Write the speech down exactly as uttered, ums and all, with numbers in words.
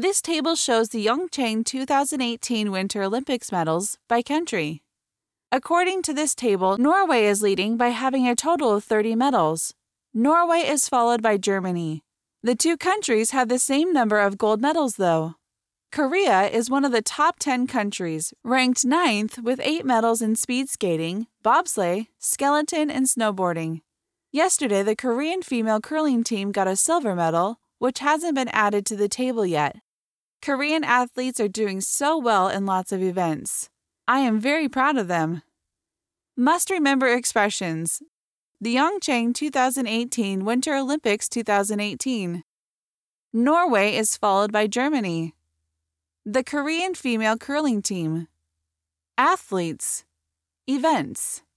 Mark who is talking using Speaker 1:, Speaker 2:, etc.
Speaker 1: This table shows the Pyeongchang two thousand eighteen Winter Olympics medals by country. According to this table, Norway is leading by having a total of thirty medals. Norway is followed by Germany. The two countries have the same number of gold medals, though. Korea is one of the top ten countries, ranked ninth with eight medals in speed skating, bobsleigh, skeleton, and snowboarding. Yesterday, the Korean female curling team got a silver medal, which hasn't been added to the table yet. Korean athletes are doing so well in lots of events. I am very proud of them. Must-remember expressions. The Pyeongchang two thousand eighteen Winter Olympics two thousand eighteen. Norway is followed by Germany. The Korean female curling team. Athletes. Events.